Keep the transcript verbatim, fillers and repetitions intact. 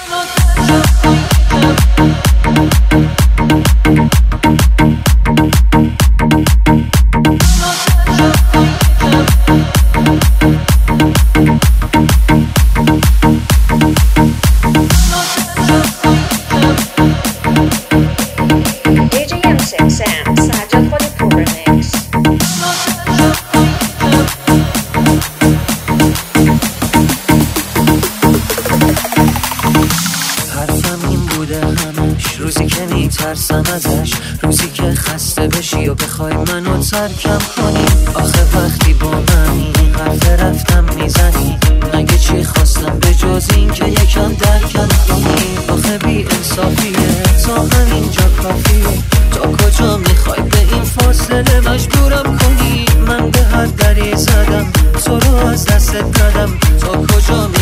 روزی که میترسم ازش، روزی که خسته بشی و بخوای منو ترکم کنی. آخه وقتی با منی حرف رفتم میزنی، مگه چی خواستم به جز این که یکم درکم کنی. آخه بی انصافیه تا همینجا کافیه، تا کجا میخوای به این فاصله مجبورم کنی. من به هر دری زدم تو رو از دستت دادم، تا کجا